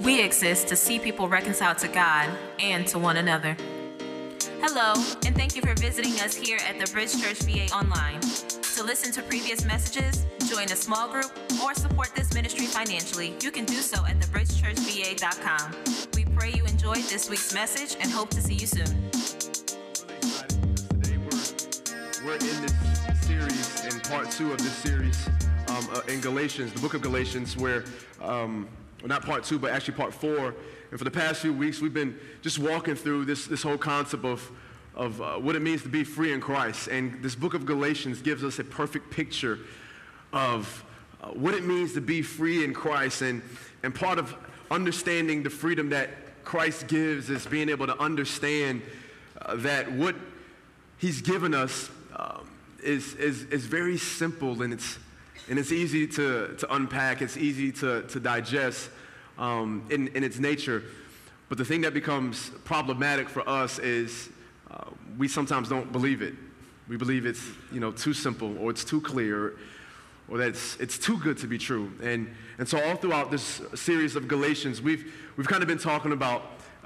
We exist to see people reconciled to God and to one another. Hello, and thank you for visiting us here at the Bridge Church VA Online. To listen to previous messages, join a small group, or support this ministry financially, you can do so at thebridgechurchva.com. We pray you enjoyed this week's message and hope to see you soon. Really excited because today we're in this series, in part 2 of this series in Galatians, the book of Galatians, where, not part 2, but actually part 4. And for the past few weeks, we've been just walking through this whole concept of what it means to be free in Christ. And this book of Galatians gives us a perfect picture of what it means to be free in Christ. And part of understanding the freedom that Christ gives is being able to understand that what he's given us is very simple, and it's easy to unpack. It's easy to digest in its nature. But the thing that becomes problematic for us is we sometimes don't believe it. We believe it's too simple, or it's too clear, or that it's too good to be true. And so all throughout this series of Galatians, we've kind of been talking about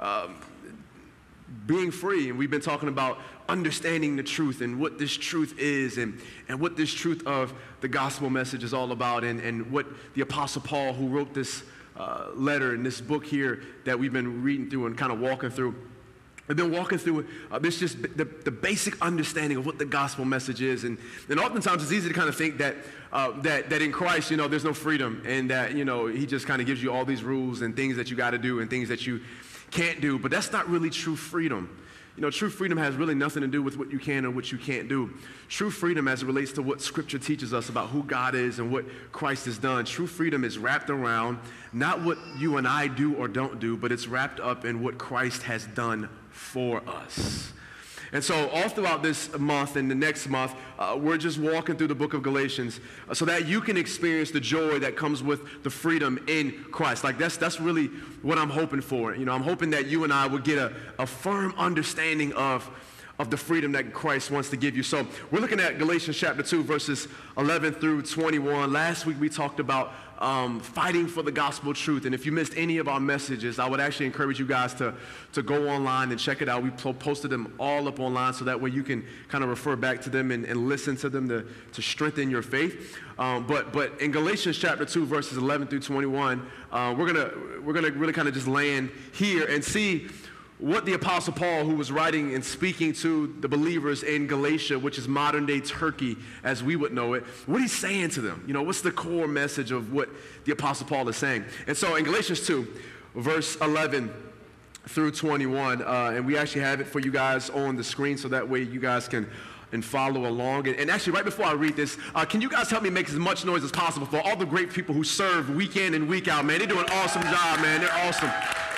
being free, and we've been talking about understanding the truth and what this truth is, and what this truth of the gospel message is all about, and what the Apostle Paul, who wrote this letter in this book here that we've been reading through and kind of walking through. I've been walking through this just the basic understanding of what the gospel message is, and oftentimes it's easy to kind of think that in Christ, there's no freedom, and that he just kind of gives you all these rules and things that you got to do and things that you can't do. But that's not really true freedom. True freedom has really nothing to do with what you can or what you can't do. True freedom, as it relates to what Scripture teaches us about who God is and what Christ has done, true freedom is wrapped around not what you and I do or don't do, but it's wrapped up in what Christ has done for us. And so all throughout this month and the next month, we're just walking through the book of Galatians so that you can experience the joy that comes with the freedom in Christ. Like that's really what I'm hoping for. I'm hoping that you and I will get a firm understanding of the freedom that Christ wants to give you. So we're looking at Galatians chapter 2, verses 11 through 21. Last week we talked about fighting for the gospel truth. And if you missed any of our messages, I would actually encourage you guys to go online and check it out. We posted them all up online so that way you can kind of refer back to them and listen to them to strengthen your faith. But in Galatians chapter 2, verses 11 through 21, we're gonna really kind of just land here and see what the Apostle Paul, who was writing and speaking to the believers in Galatia, which is modern-day Turkey as we would know it, what he's saying to them. What's the core message of what the Apostle Paul is saying? And so in Galatians 2, verse 11 through 21, and we actually have it for you guys on the screen so that way you guys can follow along. And actually, right before I read this, can you guys help me make as much noise as possible for all the great people who serve week in and week out, man? They do an awesome job, man. They're awesome.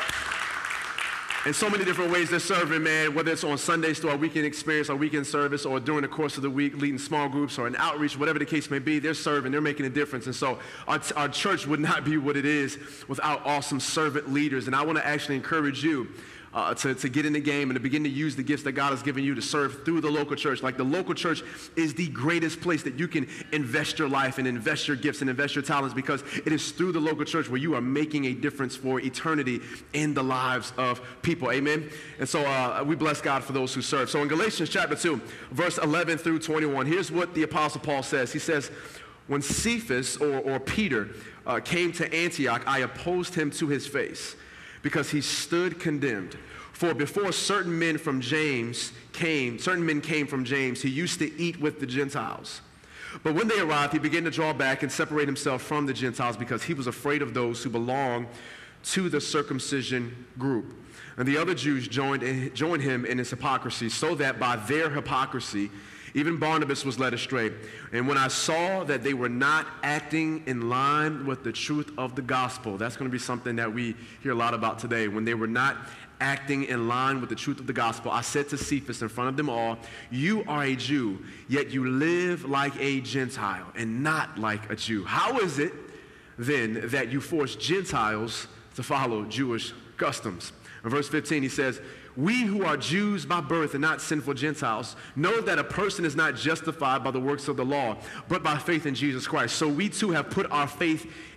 In so many different ways they're serving, man, whether it's on Sundays through our weekend experience, our weekend service, or during the course of the week, leading small groups or an outreach, whatever the case may be, they're serving, they're making a difference. And so our church would not be what it is without awesome servant leaders. And I want to actually encourage you to get in the game and to begin to use the gifts that God has given you to serve through the local church. Like, the local church is the greatest place that you can invest your life and invest your gifts and invest your talents, because it is through the local church where you are making a difference for eternity in the lives of people. Amen? And so we bless God for those who serve. So in Galatians chapter 2, verse 11 through 21, here's what the Apostle Paul says. He says, "When Cephas, or Peter, came to Antioch, I opposed him to his face, because he stood condemned. For before certain men came from James, he used to eat with the Gentiles. But when they arrived, he began to draw back and separate himself from the Gentiles, because he was afraid of those who belonged to the circumcision group. And the other Jews joined him in his hypocrisy, so that by their hypocrisy even Barnabas was led astray. And when I saw that they were not acting in line with the truth of the gospel," that's going to be something that we hear a lot about today. When they were not acting in line with the truth of the gospel, I said to Cephas in front of them all, "You are a Jew, yet you live like a Gentile and not like a Jew. How is it then that you force Gentiles to follow Jewish customs?" In verse 15, he says, "We who are Jews by birth and not sinful Gentiles know that a person is not justified by the works of the law, but by faith in Jesus Christ. So we too have put our faith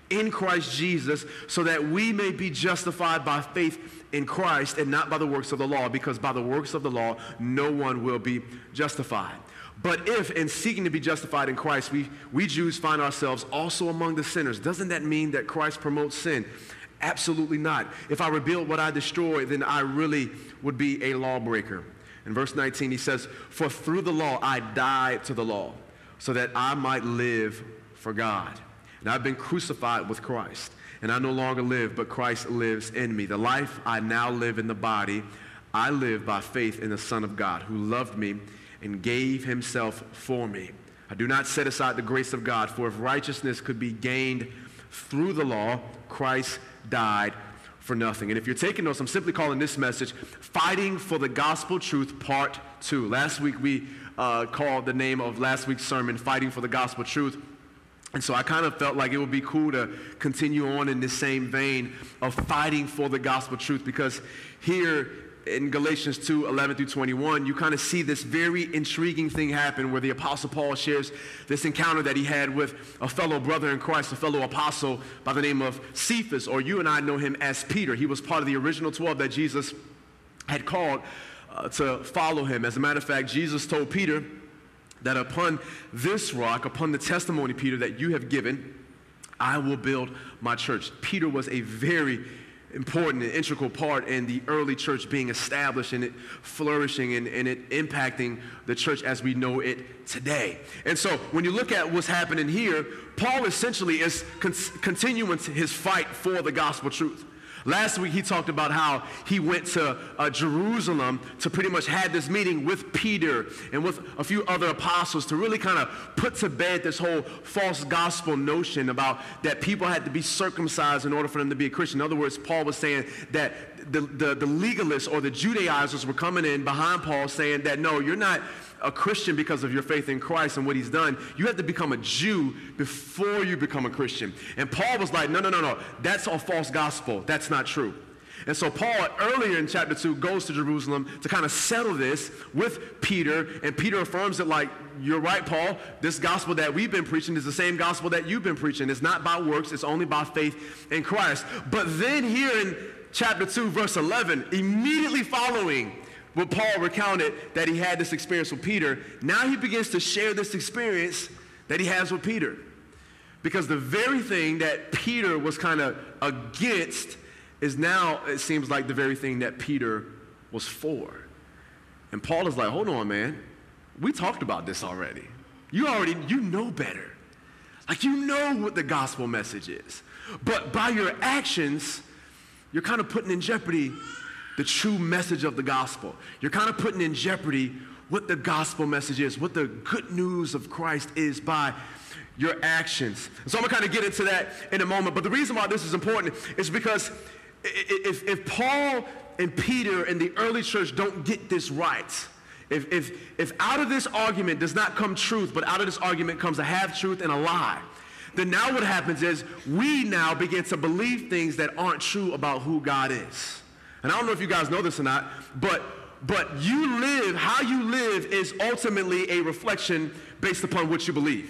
in Christ Jesus, so that we may be justified by faith in Christ and not by the works of the law, because by the works of the law no one will be justified. But if, in seeking to be justified in Christ, we Jews find ourselves also among the sinners, doesn't that mean that Christ promotes sin? Absolutely not. If I rebuild what I destroy, then I really would be a lawbreaker. In verse 19, he says, "For through the law I died to the law, so that I might live for God. And I've been crucified with Christ, and I no longer live, but Christ lives in me. The life I now live in the body, I live by faith in the Son of God, who loved me and gave himself for me. I do not set aside the grace of God, for if righteousness could be gained through the law, Christ died for nothing." And if you're taking notes, I'm simply calling this message Fighting for the Gospel Truth Part 2. Last week we called the name of last week's sermon Fighting for the Gospel Truth. And so I kind of felt like it would be cool to continue on in this same vein of fighting for the gospel truth, because here in Galatians 2:11 through 21, you kind of see this very intriguing thing happen where the Apostle Paul shares this encounter that he had with a fellow brother in Christ, a fellow apostle by the name of Cephas, or you and I know him as Peter. He was part of the original 12 that Jesus had called to follow him. As a matter of fact, Jesus told Peter that upon this rock, upon the testimony, Peter, that you have given, I will build my church. Peter was a very important and integral part in the early church being established and it flourishing and it impacting the church as we know it today. And so when you look at what's happening here, Paul essentially is continuing his fight for the gospel truth. Last week, he talked about how he went to Jerusalem to pretty much have this meeting with Peter and with a few other apostles to really kind of put to bed this whole false gospel notion about that people had to be circumcised in order for them to be a Christian. In other words, Paul was saying that the legalists or the Judaizers were coming in behind Paul saying that, no, you're not a Christian because of your faith in Christ and what he's done. You have to become a Jew before you become a Christian. And Paul was like, no, that's a false gospel. That's not true. And so Paul, earlier in chapter 2, goes to Jerusalem to kind of settle this with Peter, and Peter affirms that, like, you're right, Paul, this gospel that we've been preaching is the same gospel that you've been preaching. It's not by works, it's only by faith in Christ. But then here in chapter 2, verse 11, immediately following what Paul recounted that he had this experience with Peter, now he begins to share this experience that he has with Peter. Because the very thing that Peter was kind of against is now, it seems like, the very thing that Peter was for. And Paul is like, hold on, man. We talked about this already. You know better. Like, you know what the gospel message is. But by your actions, you're kind of putting in jeopardy the true message of the gospel. You're kind of putting in jeopardy what the gospel message is, what the good news of Christ is by your actions. And so I'm going to kind of get into that in a moment. But the reason why this is important is because if Paul and Peter and the early church don't get this right, if out of this argument does not come truth, but out of this argument comes a half-truth and a lie, then now what happens is we now begin to believe things that aren't true about who God is. And I don't know if you guys know this or not, but you live, how you live is ultimately a reflection based upon what you believe.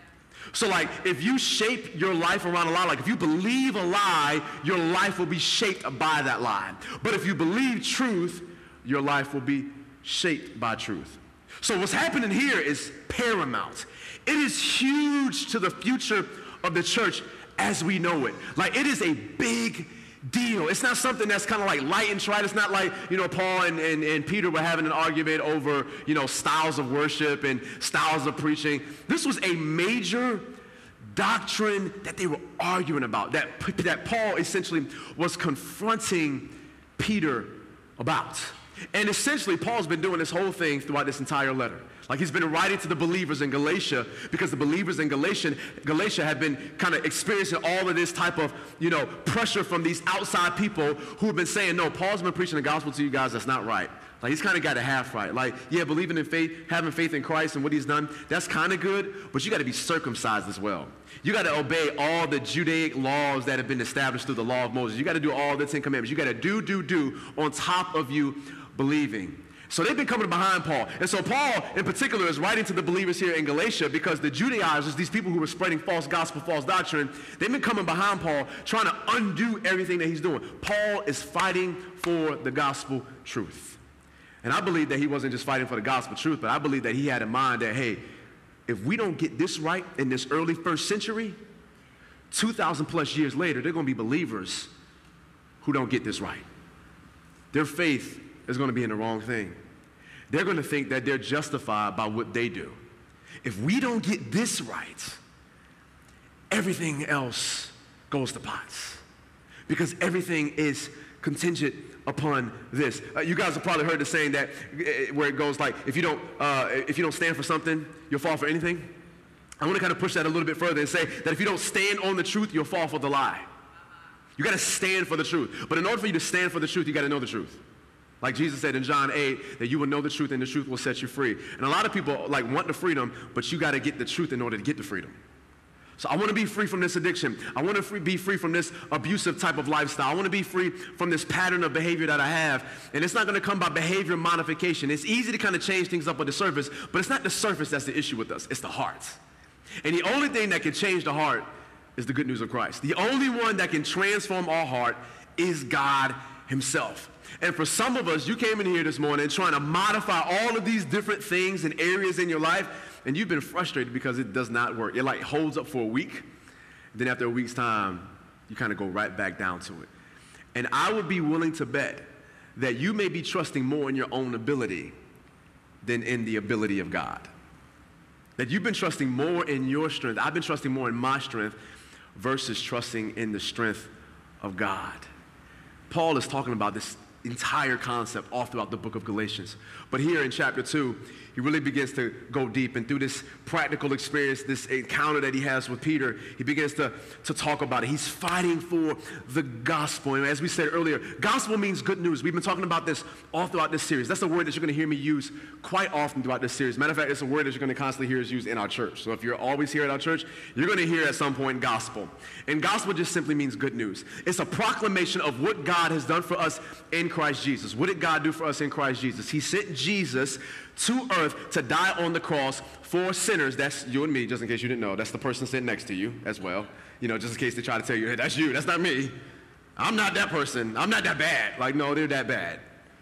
So like, if you shape your life around a lie, like if you believe a lie, your life will be shaped by that lie. But if you believe truth, your life will be shaped by truth. So what's happening here is paramount. It is huge to the future of the church as we know it. Like, it is a big deal. It's not something that's kind of like light and trite. It's not like, Paul and Peter were having an argument over, styles of worship and styles of preaching. This was a major doctrine that they were arguing about, that Paul essentially was confronting Peter about. And essentially, Paul's been doing this whole thing throughout this entire letter. Like, he's been writing to the believers in Galatia because the believers in Galatia have been kind of experiencing all of this type of, pressure from these outside people who have been saying, no, Paul's been preaching the gospel to you guys, that's not right. Like, he's kind of got it half right. Like, yeah, believing in faith, having faith in Christ and what he's done, that's kind of good, but you got to be circumcised as well. You got to obey all the Judaic laws that have been established through the law of Moses. You got to do all the 10 Commandments. You got to do on top of you believing. So they've been coming behind Paul. And so Paul, in particular, is writing to the believers here in Galatia because the Judaizers, these people who were spreading false gospel, false doctrine, they've been coming behind Paul, trying to undo everything that he's doing. Paul is fighting for the gospel truth. And I believe that he wasn't just fighting for the gospel truth, but I believe that he had in mind that, hey, if we don't get this right in this early first century, 2,000 plus years later, they're going to be believers who don't get this right. Their faith is going to be in the wrong thing. They're going to think that they're justified by what they do. If we don't get this right, everything else goes to pots. Because everything is contingent upon this. You guys have probably heard the saying that where it goes like, if you don't stand for something, you'll fall for anything. I want to kind of push that a little bit further and say that if you don't stand on the truth, you'll fall for the lie. You got to stand for the truth. But in order for you to stand for the truth, you got to know the truth. Like Jesus said in John 8, that you will know the truth and the truth will set you free. And a lot of people like want the freedom, but you got to get the truth in order to get the freedom. So I want to be free from this addiction. I want to be free from this abusive type of lifestyle. I want to be free from this pattern of behavior that I have. And it's not going to come by behavior modification. It's easy to kind of change things up on the surface, but it's not the surface that's the issue with us. It's the heart. And the only thing that can change the heart is the good news of Christ. The only one that can transform our heart is God himself. And for some of us, you came in here this morning trying to modify all of these different things and areas in your life, and you've been frustrated because it does not work. It like holds up for a week. Then after a week's time, you kind of go right back down to it. And I would be willing to bet that you may be trusting more in your own ability than in the ability of God. That you've been trusting more in your strength. I've been trusting more in my strength versus trusting in the strength of God. Paul is talking about this entire concept all throughout the book of Galatians. But here in chapter 2, he really begins to go deep, and through this practical experience, this encounter that he has with Peter, he begins to talk about it. He's fighting for the gospel. And as we said earlier, gospel means good news. We've been talking about this all throughout this series. That's a word that you're going to hear me use quite often throughout this series. Matter of fact, it's a word that you're going to constantly hear us use in our church. So if you're always here at our church, you're going to hear at some point gospel. And gospel just simply means good news. It's a proclamation of what God has done for us in Christ Jesus. What did God do for us in Christ Jesus? He sent Jesus to earth to die on the cross for sinners. That's you and me, just in case you didn't know. That's the person sitting next to you as well. You know, just in case they try to tell you, hey, that's you, that's not me. I'm not that person. I'm not that bad. Like, no, they're that bad.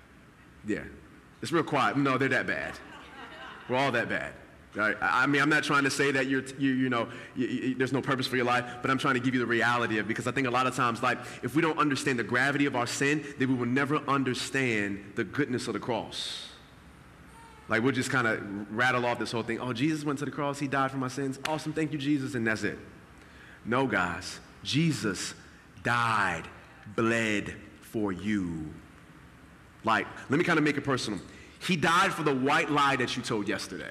Yeah. It's real quiet. No, they're that bad. We're all that bad. Right? I mean, I'm not trying to say that there's no purpose for your life, but I'm trying to give you the reality of it, because I think a lot of times, like, if we don't understand the gravity of our sin, then we will never understand the goodness of the cross. Like, we'll just kind of rattle off this whole thing. Oh, Jesus went to the cross. He died for my sins. Awesome. Thank you, Jesus. And that's it. No, guys. Jesus died, bled for you. Like, let me kind of make it personal. He died for the white lie that you told yesterday.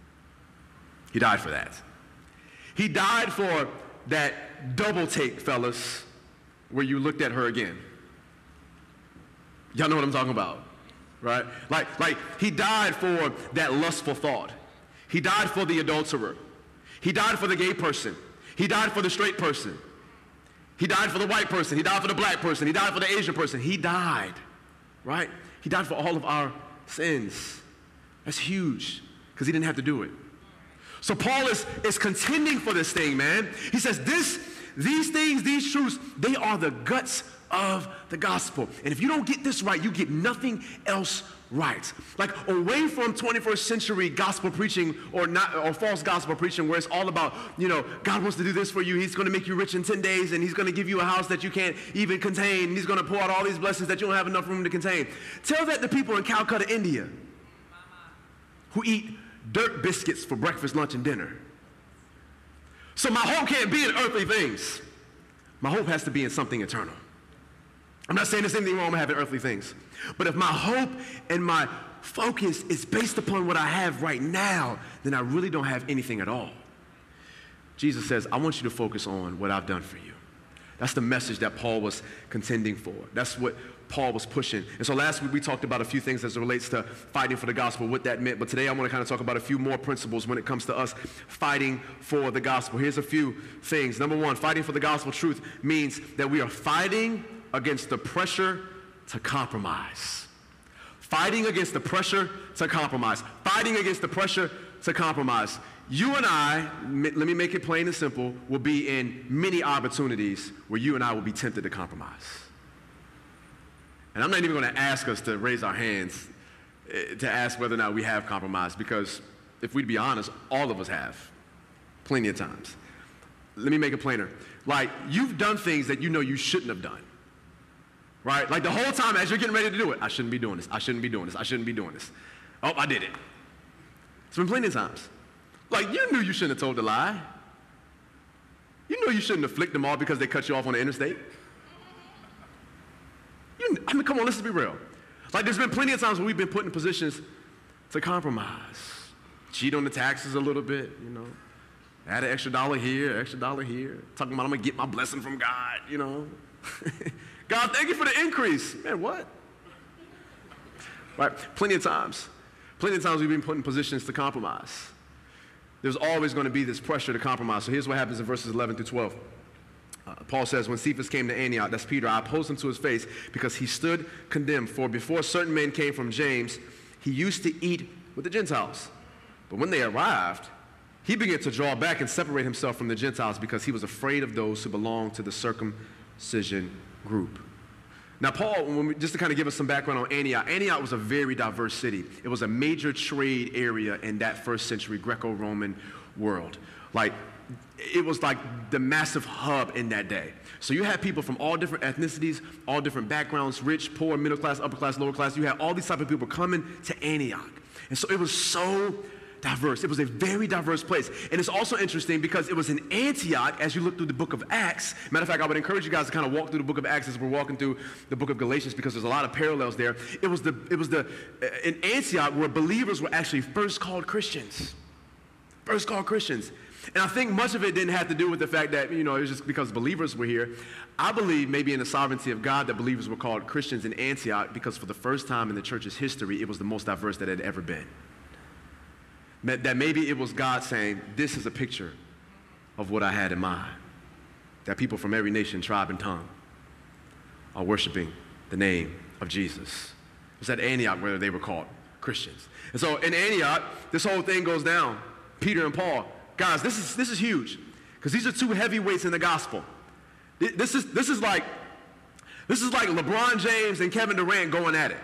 He died for that. He died for that double take, fellas, where you looked at her again. Y'all know what I'm talking about. Right? Like he died for that lustful thought. He died for the adulterer. He died for the gay person. He died for the straight person. He died for the white person. He died for the black person. He died for the Asian person. He died, right? He died for all of our sins. That's huge, because he didn't have to do it. So Paul is contending for this thing, man. He says these things, these truths, they are the guts of the gospel. And if you don't get this right, you get nothing else right. Like, away from 21st century gospel preaching or false gospel preaching, where it's all about, God wants to do this for you. He's going to make you rich in 10 days, and he's going to give you a house that you can't even contain, and he's going to pour out all these blessings that you don't have enough room to contain. Tell that to people in Calcutta, India, who eat dirt biscuits for breakfast, lunch, and dinner. So my hope can't be in earthly things. My hope has to be in something eternal. I'm not saying there's anything wrong with having earthly things. But if my hope and my focus is based upon what I have right now, then I really don't have anything at all. Jesus says, I want you to focus on what I've done for you. That's the message that Paul was contending for. That's what Paul was pushing. And so last week we talked about a few things as it relates to fighting for the gospel, what that meant. But today I want to kind of talk about a few more principles when it comes to us fighting for the gospel. Here's a few things. Number one, fighting for the gospel truth means that we are fighting against the pressure to compromise. Fighting against the pressure to compromise. Fighting against the pressure to compromise. You and I, let me make it plain and simple, will be in many opportunities where you and I will be tempted to compromise. And I'm not even going to ask us to raise our hands to ask whether or not we have compromised, because if we'd be honest, all of us have, plenty of times. Let me make it plainer. Like, you've done things that you know you shouldn't have done, right? Like the whole time as you're getting ready to do it, I shouldn't be doing this, I shouldn't be doing this, I shouldn't be doing this. Oh, I did it. It's been plenty of times. Like, you knew you shouldn't have told the lie. You know you shouldn't have flicked them off because they cut you off on the interstate. I mean, come on, let's be real. Like, there's been plenty of times where we've been put in positions to compromise. Cheat on the taxes a little bit, you know. Add an extra dollar here, extra dollar here. Talking about I'm going to get my blessing from God, you know. God, thank you for the increase. Man, what? Right, plenty of times we've been put in positions to compromise. There's always going to be this pressure to compromise. So here's what happens in verses 11 through 12. Paul says, when Cephas came to Antioch, that's Peter, I opposed him to his face because he stood condemned. For before certain men came from James, he used to eat with the Gentiles. But when they arrived, he began to draw back and separate himself from the Gentiles because he was afraid of those who belonged to the circumcision group. Now, Paul, just to kind of give us some background on Antioch, Antioch was a very diverse city. It was a major trade area in that first century Greco-Roman world. Like, it was like the massive hub in that day. So you had people from all different ethnicities, all different backgrounds, rich, poor, middle class, upper class, lower class. You had all these type of people coming to Antioch. And so it was so diverse. It was a very diverse place. And it's also interesting because it was in Antioch, as you look through the book of Acts. Matter of fact, I would encourage you guys to kind of walk through the book of Acts as we're walking through the book of Galatians, because there's a lot of parallels there. It was in Antioch where believers were actually first called Christians. First called Christians. And I think much of it didn't have to do with the fact that, you know, it was just because believers were here. I believe maybe in the sovereignty of God that believers were called Christians in Antioch because for the first time in the church's history, it was the most diverse that it had ever been. That maybe it was God saying, this is a picture of what I had in mind. That people from every nation, tribe, and tongue are worshiping the name of Jesus. It was at Antioch where they were called Christians. And so in Antioch, this whole thing goes down. Peter and Paul. Guys, this is huge, because these are two heavyweights in the gospel. This is like LeBron James and Kevin Durant going at it,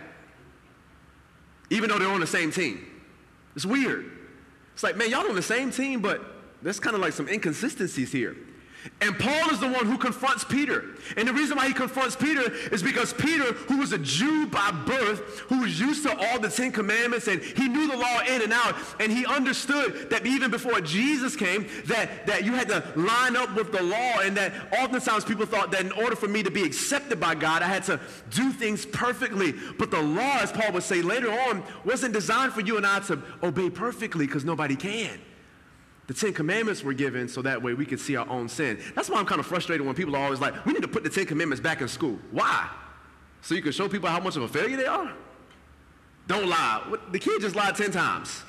even though they're on the same team. It's weird. It's like, man, y'all on the same team, but there's kind of like some inconsistencies here. And Paul is the one who confronts Peter. And the reason why he confronts Peter is because Peter, who was a Jew by birth, who was used to all the 10 Commandments, and he knew the law in and out, and he understood that even before Jesus came, that you had to line up with the law, and that oftentimes people thought that in order for me to be accepted by God, I had to do things perfectly. But the law, as Paul would say later on, wasn't designed for you and I to obey perfectly, because nobody can. The 10 Commandments were given so that way we could see our own sin. That's why I'm kind of frustrated when people are always like, we need to put the 10 Commandments back in school. Why? So you can show people how much of a failure they are? Don't lie. The kid just lied 10 times.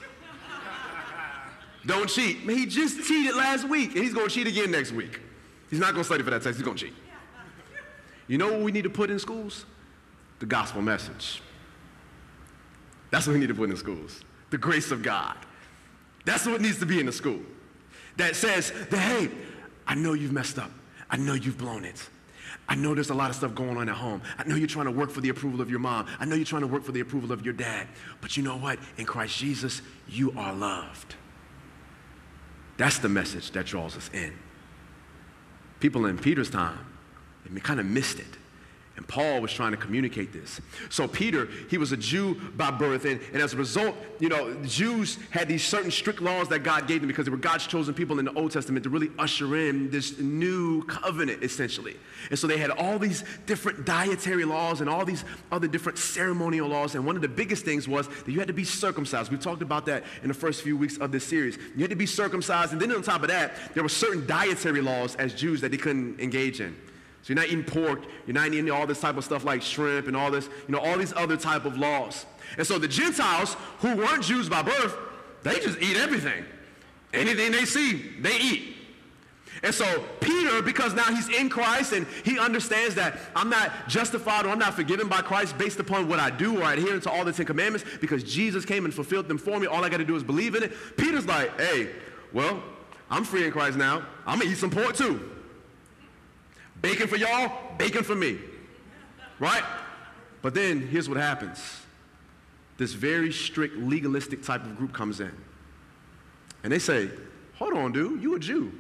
Don't cheat. Man, he just cheated last week, and he's going to cheat again next week. He's not going to study for that test. He's going to cheat. You know what we need to put in schools? The gospel message. That's what we need to put in schools. The grace of God. That's what needs to be in the school. That says that, hey, I know you've messed up. I know you've blown it. I know there's a lot of stuff going on at home. I know you're trying to work for the approval of your mom. I know you're trying to work for the approval of your dad. But you know what? In Christ Jesus, you are loved. That's the message that draws us in. People in Peter's time, they kind of missed it. And Paul was trying to communicate this. So Peter, he was a Jew by birth, and as a result, you know, Jews had these certain strict laws that God gave them because they were God's chosen people in the Old Testament to really usher in this new covenant, essentially. And so they had all these different dietary laws and all these other different ceremonial laws, and one of the biggest things was that you had to be circumcised. We talked about that in the first few weeks of this series. You had to be circumcised, and then on top of that, there were certain dietary laws as Jews that they couldn't engage in. So you're not eating pork, you're not eating all this type of stuff like shrimp and all this, you know, all these other type of laws. And so the Gentiles, who weren't Jews by birth, they just eat everything. Anything they see, they eat. And so Peter, because now he's in Christ and he understands that I'm not justified or I'm not forgiven by Christ based upon what I do or adhere to all the 10 commandments because Jesus came and fulfilled them for me. All I got to do is believe in it. Peter's like, hey, well, I'm free in Christ now. I'm going to eat some pork too. Bacon for y'all, bacon for me. Right? But then here's what happens. This very strict legalistic type of group comes in. And they say, hold on, dude, you a Jew.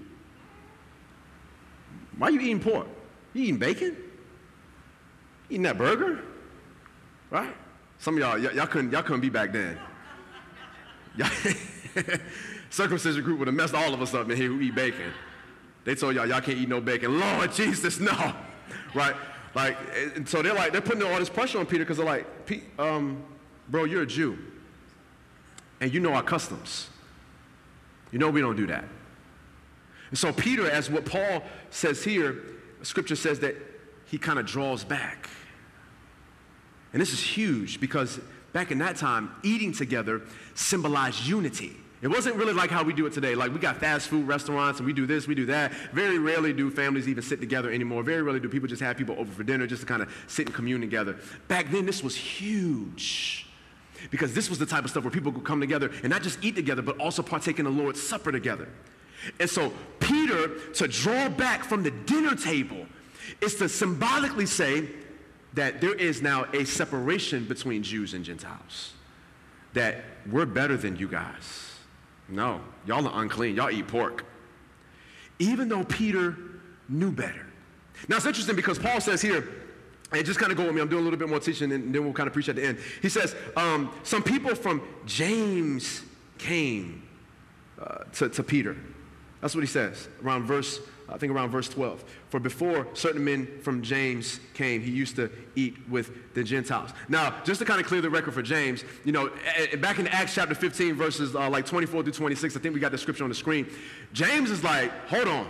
Why are you eating pork? You eating bacon? Eating that burger? Right? Some of y'all couldn't be back then. Circumcision group would have messed all of us up in here who eat bacon. They told y'all can't eat no bacon. Lord Jesus, no. Right? Like, and so they're putting all this pressure on Peter because they're like, bro, you're a Jew. And you know our customs. You know we don't do that. And so Peter, as what Paul says here, Scripture says that he kind of draws back. And this is huge because back in that time, eating together symbolized unity. It wasn't really like how we do it today. Like we got fast food restaurants and we do this, we do that. Very rarely do families even sit together anymore. Very rarely do people just have people over for dinner just to kind of sit and commune together. Back then, this was huge. Because this was the type of stuff where people could come together and not just eat together, but also partake in the Lord's Supper together. And so Peter, to draw back from the dinner table, is to symbolically say that there is now a separation between Jews and Gentiles. That we're better than you guys. No, y'all are unclean. Y'all eat pork. Even though Peter knew better. Now it's interesting because Paul says here, and just kind of go with me, I'm doing a little bit more teaching and then we'll kind of preach at the end. He says, some people from James came to Peter. That's what he says around verse 12. For before certain men from James came, he used to eat with the Gentiles. Now, just to kind of clear the record for James, you know, back in Acts chapter 15, verses like 24 through 26, I think we got the scripture on the screen. James is like, hold on.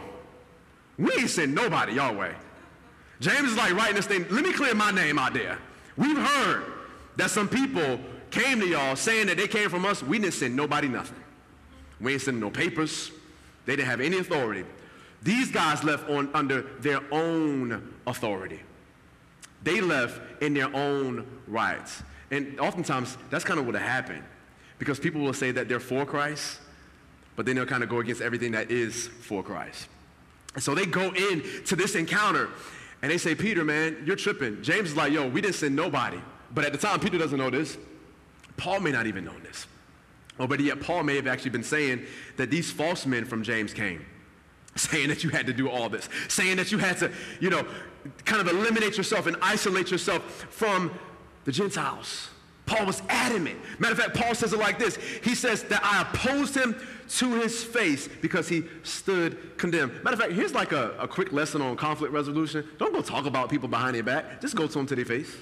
We ain't send nobody y'all way. James is like writing this thing, let me clear my name out there. We've heard that some people came to y'all saying that they came from us. We didn't send nobody nothing. We ain't sending no papers. They didn't have any authority. These guys left under their own authority. They left in their own rights. And oftentimes, that's kind of what happened. Because people will say that they're for Christ, but then they'll kind of go against everything that is for Christ. And so they go into this encounter, and they say, Peter, man, you're tripping. James is like, yo, we didn't send nobody. But at the time, Peter doesn't know this. Paul may not even know this. Or better yet, Paul may have actually been saying that these false men from James came, saying that you had to do all this, saying that you had to, you know, kind of eliminate yourself and isolate yourself from the Gentiles. Paul was adamant. Matter of fact, Paul says it like this. He says that I opposed him to his face because he stood condemned. Matter of fact, here's like a quick lesson on conflict resolution. Don't go talk about people behind their back. Just go to them to their face.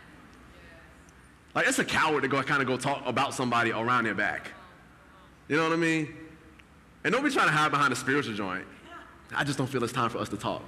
Like, it's a coward to go talk about somebody around their back. You know what I mean? And don't be trying to hide behind a spiritual joint. I just don't feel it's time for us to talk.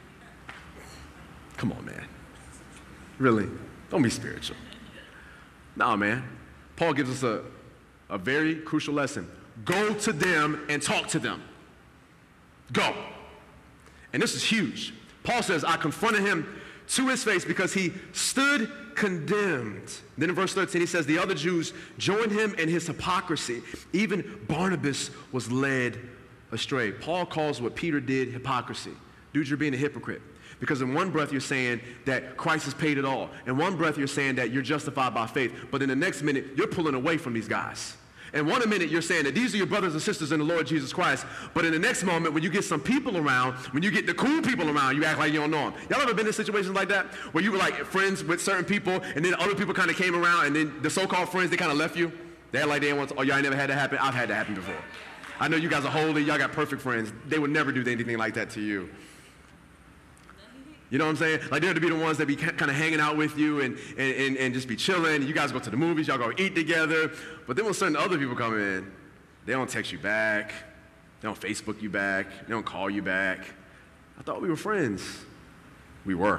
Come on, man. Really? Don't be spiritual. No, man. Paul gives us a very crucial lesson. Go to them and talk to them. Go. And this is huge. Paul says, I confronted him to his face because he stood condemned. Then in verse 13 he says, the other Jews joined him in his hypocrisy. Even Barnabas was led astray. Paul calls what Peter did hypocrisy. Dude, you're being a hypocrite. Because in one breath you're saying that Christ has paid it all. In one breath you're saying that you're justified by faith. But in the next minute you're pulling away from these guys. In one minute you're saying that these are your brothers and sisters in the Lord Jesus Christ. But in the next moment when you get some people around, when you get the cool people around, you act like you don't know them. Y'all ever been in situations like that? Where you were like friends with certain people and then other people kind of came around and then the so-called friends, they kind of left you? They act like they didn't want to, oh, y'all ain't never had that happen? I've had that happen before. I know you guys are holy, y'all got perfect friends. They would never do anything like that to you. You know what I'm saying? Like, they're to be the ones that be kind of hanging out with you and just be chilling. You guys go to the movies, y'all go eat together. But then when certain other people come in, they don't text you back. They don't Facebook you back. They don't call you back. I thought we were friends. We were.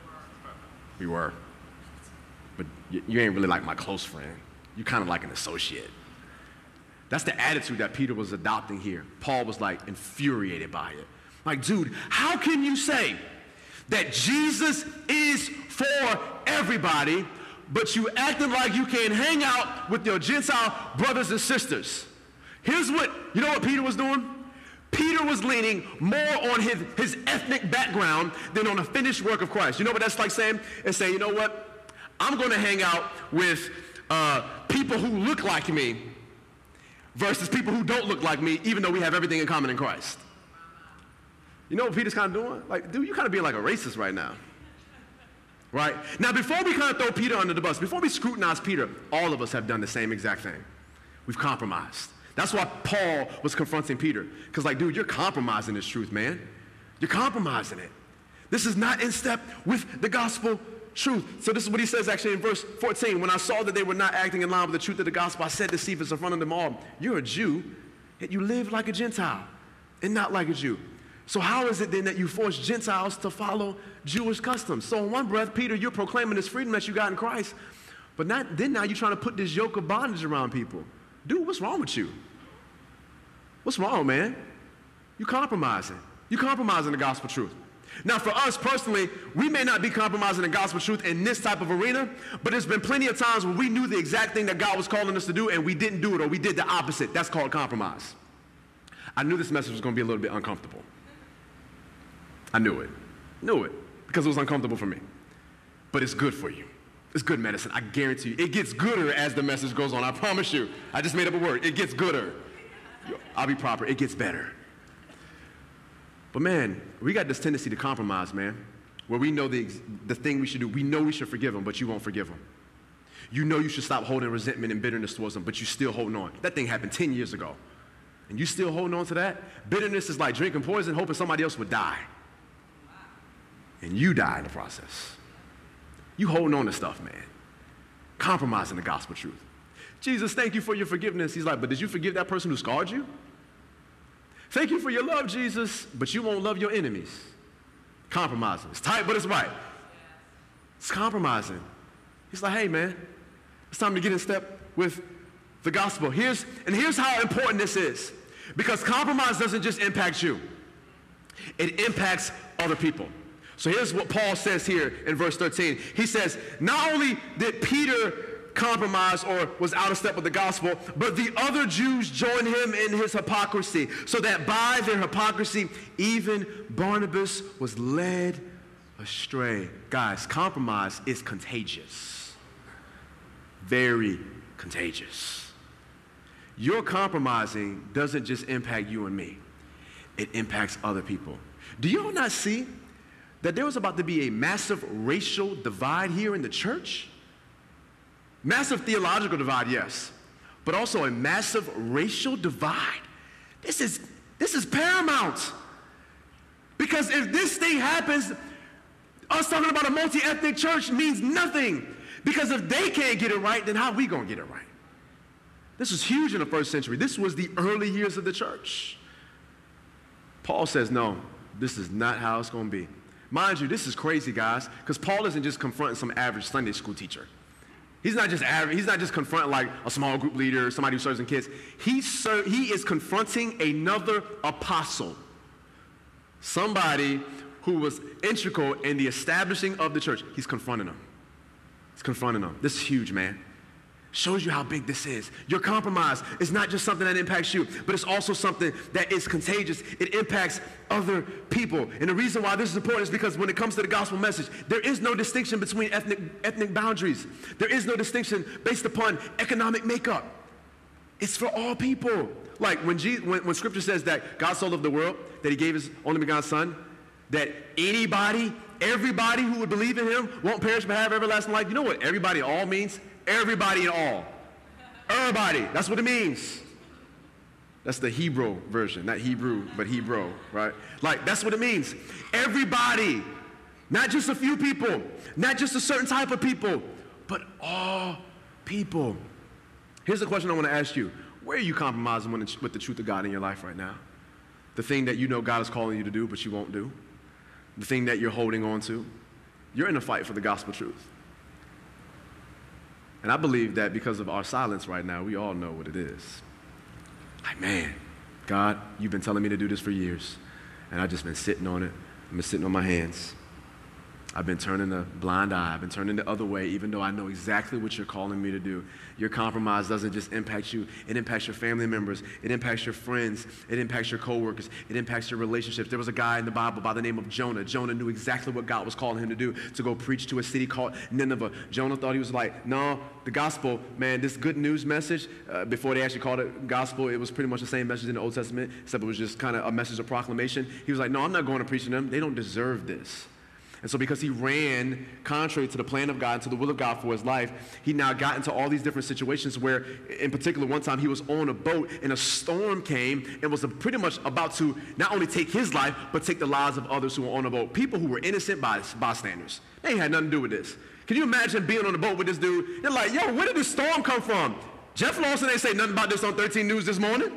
We were. But you ain't really like my close friend. You're kind of like an associate. That's the attitude that Peter was adopting here. Paul was like infuriated by it. Like, dude, how can you say that Jesus is for everybody, but you acting like you can't hang out with your Gentile brothers and sisters? You know what Peter was doing? Peter was leaning more on his ethnic background than on the finished work of Christ. You know what that's like saying? It's saying, you know what? I'm going to hang out with people who look like me versus people who don't look like me, even though we have everything in common in Christ. You know what Peter's kind of doing? Like, dude, you're kind of being like a racist right now. Right? Now, before we kind of throw Peter under the bus, before we scrutinize Peter, all of us have done the same exact thing. We've compromised. That's why Paul was confronting Peter. Because, like, dude, you're compromising this truth, man. You're compromising it. This is not in step with the gospel truth. So this is what he says actually in verse 14. When I saw that they were not acting in line with the truth of the gospel, I said to Cephas in front of them all, you're a Jew, yet you live like a Gentile and not like a Jew. So how is it then that you force Gentiles to follow Jewish customs? So in one breath, Peter, you're proclaiming this freedom that you got in Christ, but now you're trying to put this yoke of bondage around people. Dude, what's wrong with you? What's wrong, man? You're compromising. You're compromising the gospel truth. Now, for us personally, we may not be compromising the gospel truth in this type of arena, but there's been plenty of times when we knew the exact thing that God was calling us to do and we didn't do it, or we did the opposite. That's called compromise. I knew this message was going to be a little bit uncomfortable. I knew it, because it was uncomfortable for me. But it's good for you. It's good medicine, I guarantee you. It gets gooder as the message goes on, I promise you. I just made up a word. It gets gooder. I'll be proper. It gets better. But man, we got this tendency to compromise, man, where we know the thing we should do. We know we should forgive them, but you won't forgive them. You know you should stop holding resentment and bitterness towards them, but you still holding on. That thing happened 10 years ago, and you still holding on to that? Bitterness is like drinking poison, hoping somebody else would die. And you die in the process. You holding on to stuff, man. Compromising the gospel truth. Jesus, thank you for your forgiveness. He's like, but did you forgive that person who scarred you? Thank you for your love, Jesus, but you won't love your enemies. Compromising. It's tight, but it's right. It's compromising. He's like, hey, man, it's time to get in step with the gospel. Here's how important this is. Because compromise doesn't just impact you. It impacts other people. So here's what Paul says here in verse 13. He says, not only did Peter compromise or was out of step with the gospel, but the other Jews joined him in his hypocrisy, so that by their hypocrisy, even Barnabas was led astray. Guys, compromise is contagious. Very contagious. Your compromising doesn't just impact you and me. It impacts other people. Do you all not see that there was about to be a massive racial divide here in the church? Massive theological divide, yes, but also a massive racial divide. This is paramount. Because if this thing happens, us talking about a multi-ethnic church means nothing. Because if they can't get it right, then how are we going to get it right? This was huge in the first century. This was the early years of the church. Paul says, no, this is not how it's going to be. Mind you, this is crazy, guys, because Paul isn't just confronting some average Sunday school teacher. He's not just confronting like a small group leader, somebody who serves in kids. He is confronting another apostle, somebody who was integral in the establishing of the church. He's confronting them. He's confronting them. This is huge, man. Shows you how big this is. Your compromise is not just something that impacts you, but it's also something that is contagious. It impacts other people. And the reason why this is important is because when it comes to the gospel message, there is no distinction between ethnic boundaries. There is no distinction based upon economic makeup. It's for all people. Like when Scripture says that God so loved the world, that he gave his only begotten Son, that everybody who would believe in him won't perish but have everlasting life. You know what everybody all means? Everybody and all. Everybody. That's what it means. That's the Hebrew version. Not Hebrew, but Hebrew, right? Like, that's what it means. Everybody. Not just a few people. Not just a certain type of people. But all people. Here's the question I want to ask you. Where are you compromising with the truth of God in your life right now? The thing that you know God is calling you to do, but you won't do. The thing that you're holding on to. You're in a fight for the gospel truth. And I believe that because of our silence right now, we all know what it is. Like, man, God, you've been telling me to do this for years, And I've just been sitting on it. I've been sitting on my hands. I've been turning a blind eye. I've been turning the other way, even though I know exactly what you're calling me to do. Your compromise doesn't just impact you. It impacts your family members. It impacts your friends. It impacts your coworkers. It impacts your relationships. There was a guy in the Bible by the name of Jonah. Jonah knew exactly what God was calling him to do, to go preach to a city called Nineveh. Jonah thought he was like, no, the gospel, man, this good news message, before they actually called it gospel, it was pretty much the same message in the Old Testament, except it was just kind of a message of proclamation. He was like, no, I'm not going to preach to them. They don't deserve this. And so because he ran contrary to the plan of God and to the will of God for his life, he now got into all these different situations where, in particular, one time he was on a boat and a storm came and was pretty much about to not only take his life, but take the lives of others who were on the boat. People who were innocent bystanders. They ain't had nothing to do with this. Can you imagine being on a boat with this dude? You're like, yo, where did this storm come from? Jeff Lawson ain't say nothing about this on 13 News this morning.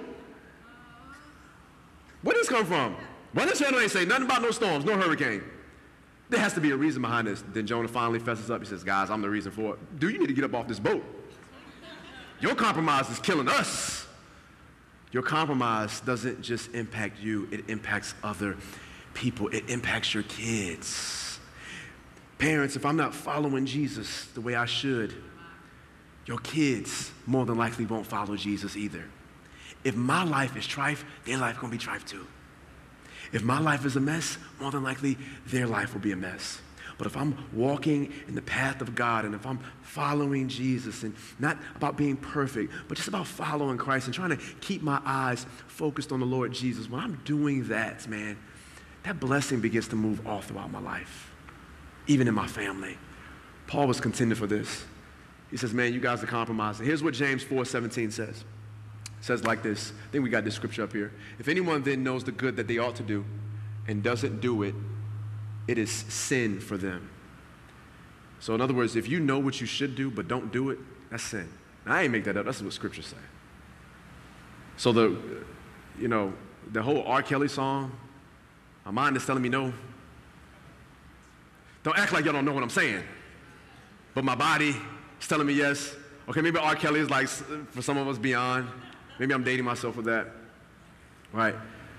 Where did this come from? Weather Channel ain't say nothing about no storms, no hurricane. There has to be a reason behind this. Then Jonah finally fesses up. He says, guys, I'm the reason for it. Dude, you need to get up off this boat. Your compromise is killing us. Your compromise doesn't just impact you. It impacts other people. It impacts your kids. Parents, if I'm not following Jesus the way I should, your kids more than likely won't follow Jesus either. If my life is trife, their life going to be trife too. If my life is a mess, more than likely, their life will be a mess. But if I'm walking in the path of God and if I'm following Jesus and not about being perfect, but just about following Christ and trying to keep my eyes focused on the Lord Jesus, when I'm doing that, man, that blessing begins to move all throughout my life, even in my family. Paul was contending for this. He says, man, you guys are compromising. Here's what James 4:17 says. It says like this. I think we got this scripture up here. If anyone then knows the good that they ought to do and doesn't do it, it is sin for them. So in other words, if you know what you should do but don't do it, that's sin. Now, I ain't make that up. That's what scriptures say. So the whole R. Kelly song, my mind is telling me no. Don't act like y'all don't know what I'm saying. But my body is telling me yes. Okay, maybe R. Kelly is like, for some of us, beyond. Maybe I'm dating myself with that, right?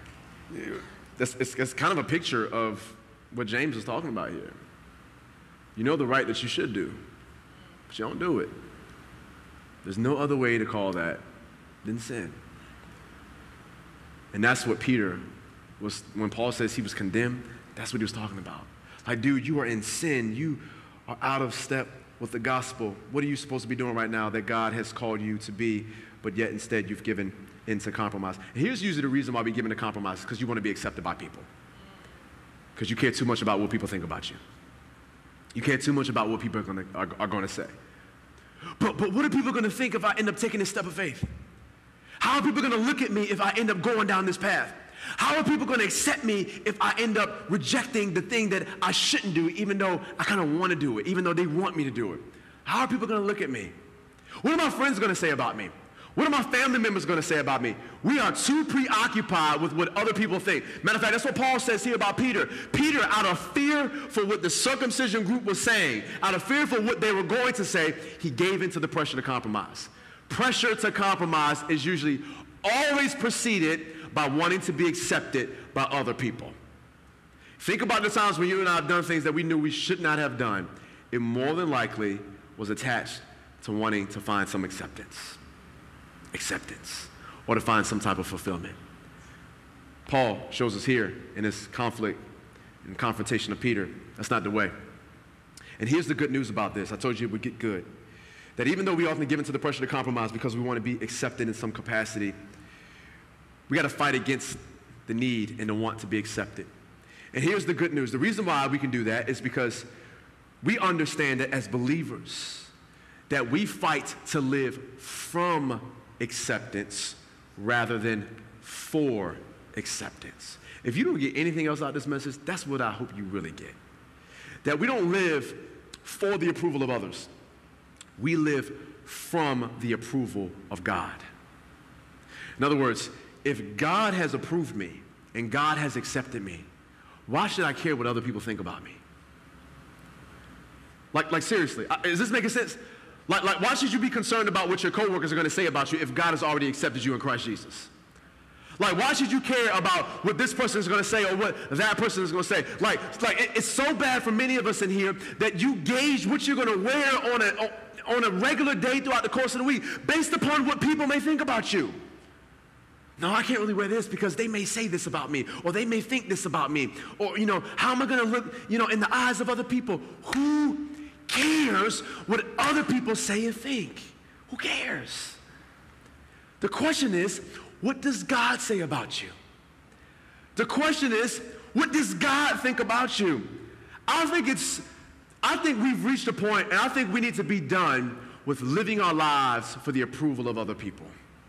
It's kind of a picture of what James is talking about here. You know the right that you should do, but you don't do it. There's no other way to call that than sin. And that's what Peter was, when Paul says he was condemned, that's what he was talking about. Like, dude, you are in sin. You are out of step with the gospel. What are you supposed to be doing right now that God has called you to be, but yet instead you've given into compromise? And here's usually the reason why we give into compromise, because you want to be accepted by people. Because you care too much about what people think about you. You care too much about what people are going to say. But what are people going to think if I end up taking this step of faith? How are people going to look at me if I end up going down this path? How are people going to accept me if I end up rejecting the thing that I shouldn't do, even though I kind of want to do it, even though they want me to do it? How are people going to look at me? What are my friends going to say about me? What are my family members going to say about me? We are too preoccupied with what other people think. Matter of fact, that's what Paul says here about Peter. Peter, out of fear for what the circumcision group was saying, out of fear for what they were going to say, he gave into the pressure to compromise. Pressure to compromise is usually always preceded by wanting to be accepted by other people. Think about the times when you and I have done things that we knew we should not have done. It more than likely was attached to wanting to find some acceptance, or to find some type of fulfillment. Paul shows us here in his conflict and confrontation of Peter, that's not the way. And here's the good news about this. I told you it would get good. That even though we often give into the pressure to compromise because we want to be accepted in some capacity, we got to fight against the need and the want to be accepted. And here's the good news. The reason why we can do that is because we understand that as believers, that we fight to live from acceptance rather than for acceptance. If you don't get anything else out of this message, that's what I hope you really get. That we don't live for the approval of others. We live from the approval of God. In other words, if God has approved me and God has accepted me, why should I care what other people think about me? Like seriously, is this making sense? Like, why should you be concerned about what your coworkers are going to say about you if God has already accepted you in Christ Jesus? Like, why should you care about what this person is going to say or what that person is going to say? It's so bad for many of us in here that you gauge what you're going to wear on a regular day throughout the course of the week based upon what people may think about you. No, I can't really wear this because they may say this about me, or they may think this about me, or, how am I going to look, in the eyes of other people? Who cares what other people say and think? Who cares? The question is, what does God say about you? The question is, what does God think about you? I think we've reached a point, and I think we need to be done with living our lives for the approval of other people.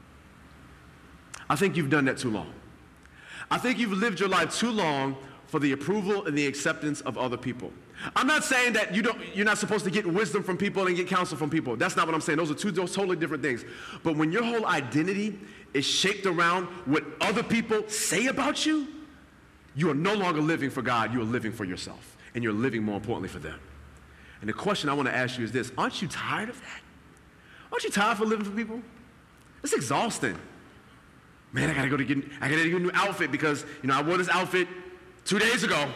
I think you've done that too long. I think you've lived your life too long for the approval and the acceptance of other people. I'm not saying that you're not supposed to get wisdom from people and get counsel from people. That's not what I'm saying. Those are two totally different things. But when your whole identity is shaped around what other people say about you, you are no longer living for God. You are living for yourself. And you're living, more importantly, for them. And the question I want to ask you is this: aren't you tired of that? Aren't you tired of living for people? It's exhausting. Man, I gotta get a new outfit because, I wore this outfit 2 days ago.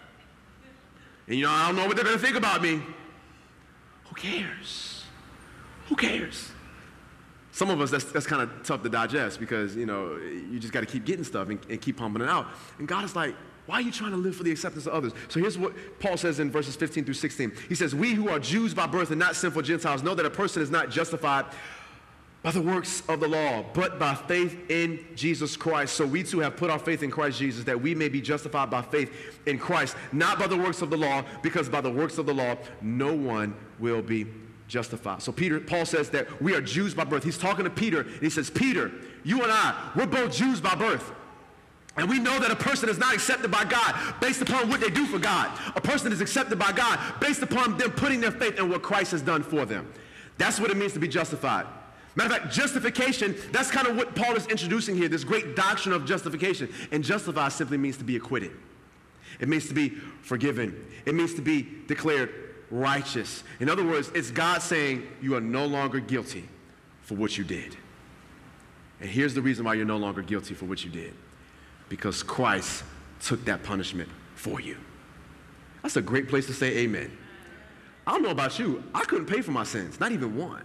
And, I don't know what they're gonna think about me. Who cares? Who cares? Some of us, that's kind of tough to digest because, you just gotta keep getting stuff and keep pumping it out. And God is like, why are you trying to live for the acceptance of others? So here's what Paul says in verses 15 through 16. He says, we who are Jews by birth and not sinful Gentiles know that a person is not justified by the works of the law, but by faith in Jesus Christ. So we too have put our faith in Christ Jesus, that we may be justified by faith in Christ, not by the works of the law, because by the works of the law, no one will be justified. So Paul says that we are Jews by birth. He's talking to Peter, and he says, Peter, you and I, we're both Jews by birth. And we know that a person is not accepted by God based upon what they do for God. A person is accepted by God based upon them putting their faith in what Christ has done for them. That's what it means to be justified. Matter of fact, justification, that's kind of what Paul is introducing here, this great doctrine of justification. And justify simply means to be acquitted. It means to be forgiven. It means to be declared righteous. In other words, it's God saying you are no longer guilty for what you did. And here's the reason why you're no longer guilty for what you did. Because Christ took that punishment for you. That's a great place to say amen. I don't know about you. I couldn't pay for my sins, not even one.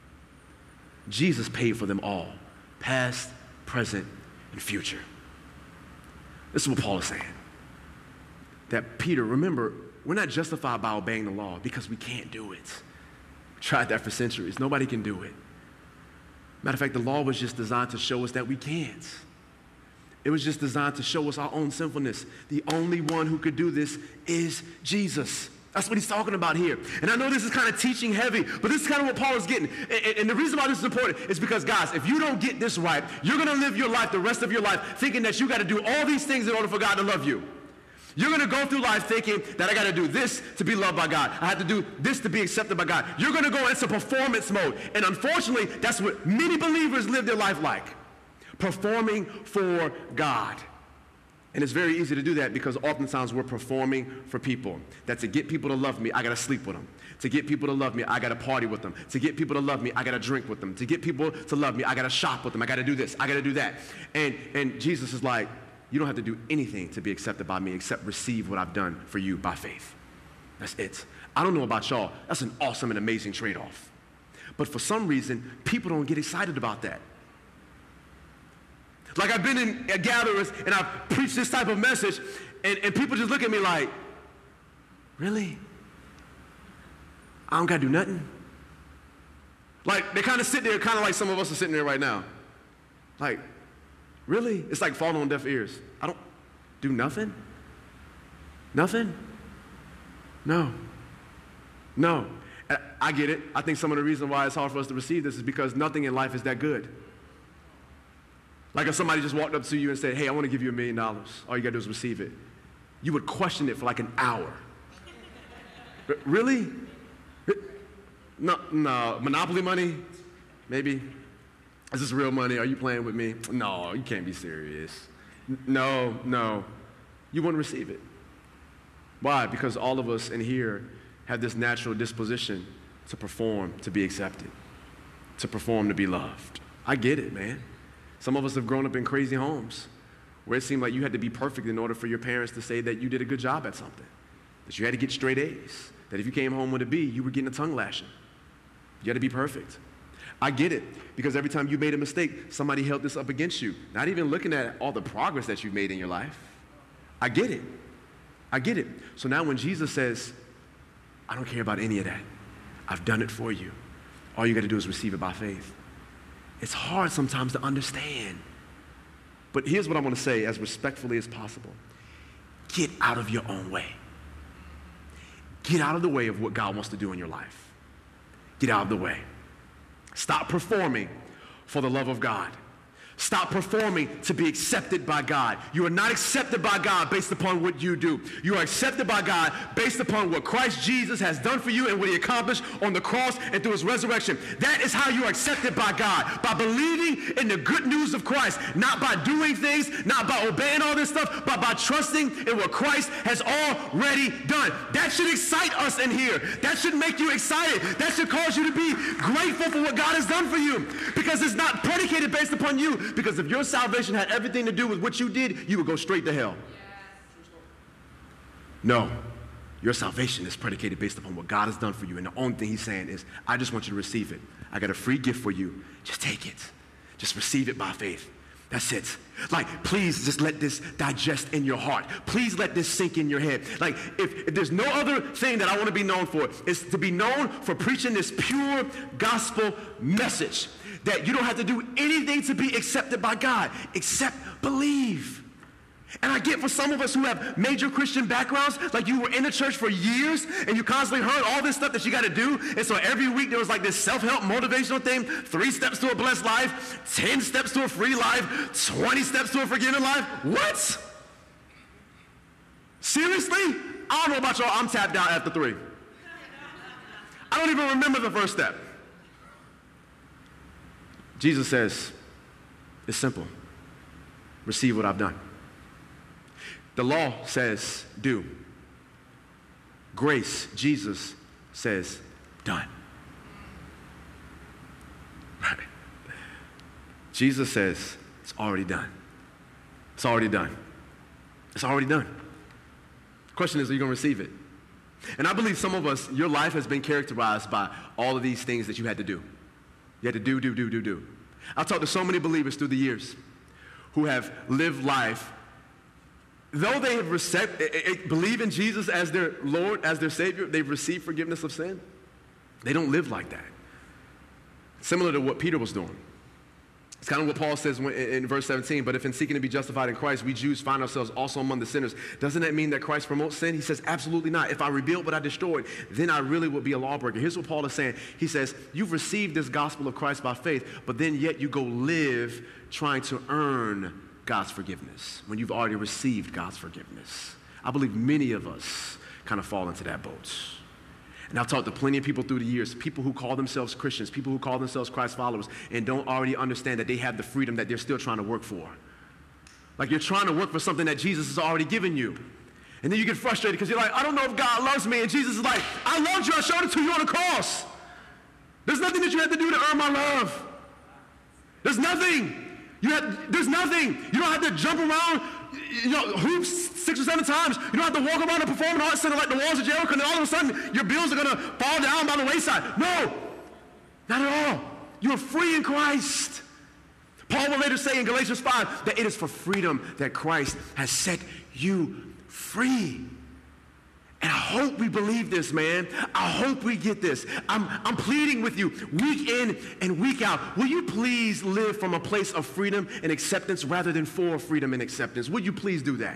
Jesus paid for them all, past, present, and future. This is what Paul is saying. That Peter, remember, we're not justified by obeying the law because we can't do it. We tried that for centuries. Nobody can do it. Matter of fact, the law was just designed to show us that we can't. It was just designed to show us our own sinfulness. The only one who could do this is Jesus. That's what he's talking about here. And I know this is kind of teaching heavy, but this is kind of what Paul is getting. And the reason why this is important is because, guys, if you don't get this right, you're going to live your life, the rest of your life, thinking that you got to do all these things in order for God to love you. You're going to go through life thinking that I got to do this to be loved by God. I have to do this to be accepted by God. You're going to go into performance mode. And unfortunately, that's what many believers live their life like. Performing for God. And it's very easy to do that because oftentimes we're performing for people. That to get people to love me, I got to sleep with them. To get people to love me, I got to party with them. To get people to love me, I got to drink with them. To get people to love me, I got to shop with them. I got to do this. I got to do that. And Jesus is like, you don't have to do anything to be accepted by me except receive what I've done for you by faith. That's it. I don't know about y'all. That's an awesome and amazing trade-off. But for some reason, people don't get excited about that. Like I've been in gatherings and I've preached this type of message and people just look at me like, really? I don't got to do nothing? Like they kind of sit there, kind of like some of us are sitting there right now. Like, really? It's like falling on deaf ears. I don't do nothing? Nothing? No. No. I get it. I think some of the reason why it's hard for us to receive this is because nothing in life is that good. Like if somebody just walked up to you and said, hey, I want to give you $1 million. All you got to do is receive it. You would question it for like an hour. Really? No, Monopoly money? Maybe. Is this real money? Are you playing with me? No, you can't be serious. No. You wouldn't receive it. Why? Because all of us in here have this natural disposition to perform, to be accepted, to perform, to be loved. I get it, man. Some of us have grown up in crazy homes where it seemed like you had to be perfect in order for your parents to say that you did a good job at something, that you had to get straight A's, that if you came home with a B, you were getting a tongue lashing. You had to be perfect. I get it, because every time you made a mistake, somebody held this up against you, not even looking at all the progress that you've made in your life. I get it. I get it. So now when Jesus says, I don't care about any of that. I've done it for you. All you got to do is receive it by faith. It's hard sometimes to understand. But here's what I want to say as respectfully as possible. Get out of your own way. Get out of the way of what God wants to do in your life. Get out of the way. Stop performing for the love of God. Stop performing to be accepted by God. You are not accepted by God based upon what you do. You are accepted by God based upon what Christ Jesus has done for you and what he accomplished on the cross and through his resurrection. That is how you are accepted by God, by believing in the good news of Christ, not by doing things, not by obeying all this stuff, but by trusting in what Christ has already done. That should excite us in here. That should make you excited. That should cause you to be grateful for what God has done for you, because it's not predicated based upon you. Because if your salvation had everything to do with what you did, you would go straight to hell. No. Your salvation is predicated based upon what God has done for you. And the only thing he's saying is, I just want you to receive it. I got a free gift for you. Just take it. Just receive it by faith. That's it. Like, please just let this digest in your heart. Please let this sink in your head. Like, if there's no other thing that I want to be known for, is to be known for preaching this pure gospel message. That you don't have to do anything to be accepted by God, except believe. And I get for some of us who have major Christian backgrounds, like you were in the church for years and you constantly heard all this stuff that you got to do. And so every week there was like this self-help motivational thing, 3 steps to a blessed life, 10 steps to a free life, 20 steps to a forgiven life. What? Seriously? I don't know about y'all, I'm tapped out after 3. I don't even remember the first step. Jesus says, it's simple. Receive what I've done. The law says, do. Grace, Jesus says, done. Right. Jesus says, it's already done. It's already done. It's already done. The question is, are you going to receive it? And I believe some of us, your life has been characterized by all of these things that you had to do. You had to do. I've talked to so many believers through the years who have lived life, though they have believe in Jesus as their Lord, as their Savior, they've received forgiveness of sin. They don't live like that. Similar to what Peter was doing. It's kind of what Paul says in verse 17, but if in seeking to be justified in Christ, we Jews find ourselves also among the sinners, doesn't that mean that Christ promotes sin? He says, absolutely not. If I rebuild what I destroyed, then I really will be a lawbreaker. Here's what Paul is saying. He says, you've received this gospel of Christ by faith, but then yet you go live trying to earn God's forgiveness when you've already received God's forgiveness. I believe many of us kind of fall into that boat. And I've talked to plenty of people through the years, people who call themselves Christians, people who call themselves Christ followers, and don't already understand that they have the freedom that they're still trying to work for. Like you're trying to work for something that Jesus has already given you. And then you get frustrated because you're like, I don't know if God loves me. And Jesus is like, I loved you. I showed it to you on the cross. There's nothing that you have to do to earn my love. There's nothing. There's nothing. You don't have to jump around, hoops 6 or 7 times. You don't have to walk around and perform an art center like the walls of Jericho, and then all of a sudden your bills are going to fall down by the wayside. No, not at all. You're free in Christ. Paul will later say in Galatians 5 that it is for freedom that Christ has set you free. And I hope we believe this, man. I hope we get this. I'm pleading with you week in and week out. Will you please live from a place of freedom and acceptance rather than for freedom and acceptance? Would you please do that?